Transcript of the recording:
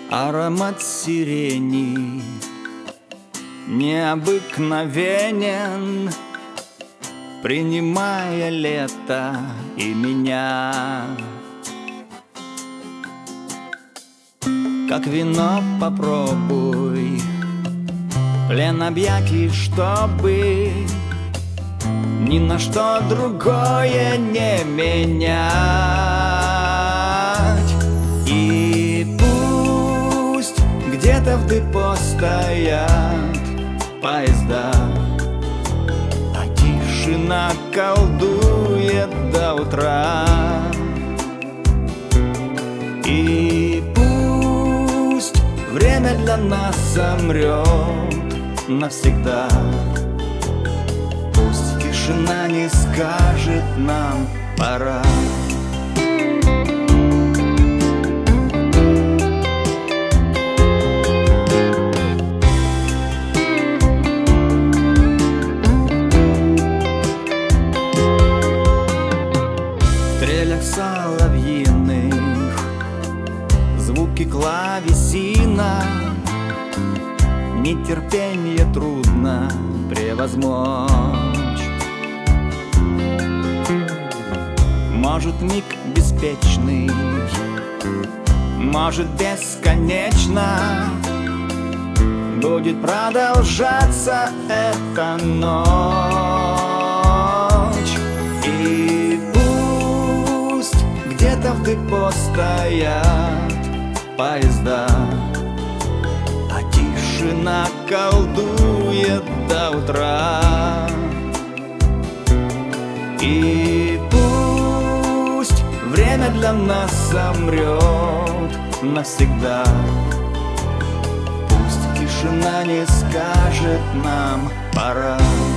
Аромат сирени необыкновенен, принимая лето и меня. Как вино попробуй, плен объятий, чтобы ни на что другое не менять. И пусть где-то в депо стоят поезда, а тишина колдует до утра. И пусть время для нас замрет навсегда. Пусть тишина не скажет нам пора. В трелях соловьиных звуки клавесина, нетерпенье трудно превозмочь. Может, миг беспечный, может, бесконечно будет продолжаться эта ночь. И пусть где-то в депо стоят поезда, а тишина колдует до утра. И пусть время для нас замрет навсегда. Пусть тишина не скажет нам пора.